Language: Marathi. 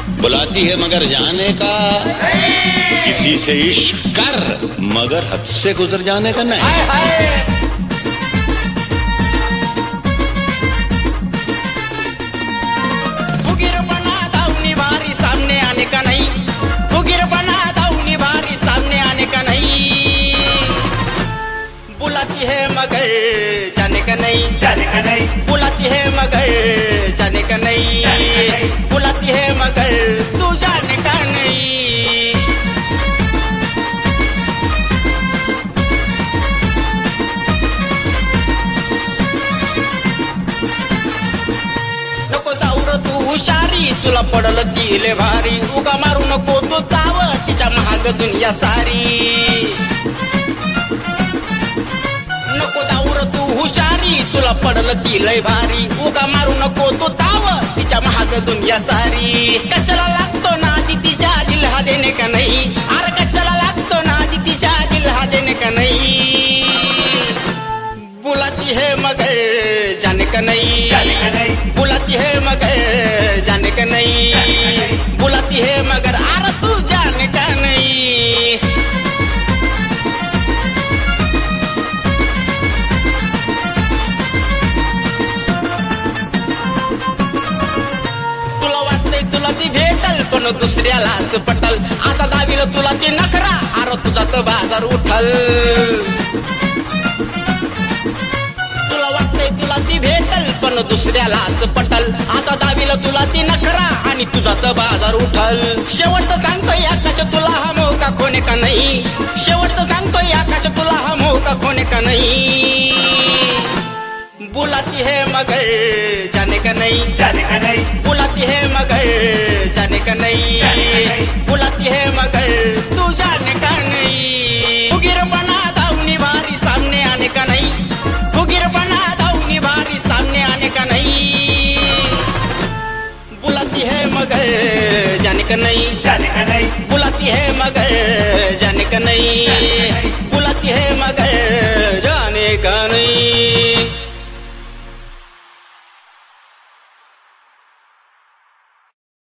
बुलाती है मगर जाने का, किसी से इश्क कर मगर हद से गुजर जाने का नहीं। फुगीर बना दाऊनी भारी सामने आने का नहीं, फुगीर बना दाऊनी भारी सामने आने का नहीं। बुलाती है मगर जाने का नहीं, जाने का नहीं, बुलाती है मगर जाने का नहीं, बुलाती है मगर तू जाने का नहीं। नको जाऊ तू हुशारी, तुला पडल तिले भारी, उगा मारू नको तू ताव, तिच्या महाग दुनिया सारी। नको जाऊ तू हुशारी, तुला पडल ती लय भारी, उगा मारू नको तू ताव, तिच्या महाग दुनिया सारी। कशाला लागतो नादी तिच्या दिल हा देणे का नाही, अरे कशाला लागतो नादी तिच्या दिल हा देणे का नाही। बुलाती है मगर जाने का नहीं, जाने का नहीं, बुलाती है मगर जाने का नहीं, बुलाती है मगर अरे तू जाने का नहीं। तुला वाटतंय तुला ती भेटल पण दुसऱ्यालाच पटल, असा दावील तुला ती नखरा, अरे तुझा तर बाजार उठल। तुला वाटतंय तुला ती भेटल पण दुसऱ्यालाच पटल, असा दावील तुला ती नखरा आणि तुझाच बाजार उठल। शेवटचं सांगतोय आकाश तुला हा मोह का खोने का नाही, शेवटचं सांगतोय आकाश तुला हा मोह का खोने का नाही। बुलाती है मगर जाने का नहीं, जाने का नहीं, बुलाती है मगर जाने का नहीं, बुलाती है मगर तू जाने का नहीं। फुगीर बना दाऊनी भारी सामने आने का नहीं, फुगीर बना दाऊनी भारी सामने आने का नहीं। बुलाती है मगर जाने का नहीं, जाने का नहीं, बुलाती है मगर जाने का नहीं, बुलाती है मगर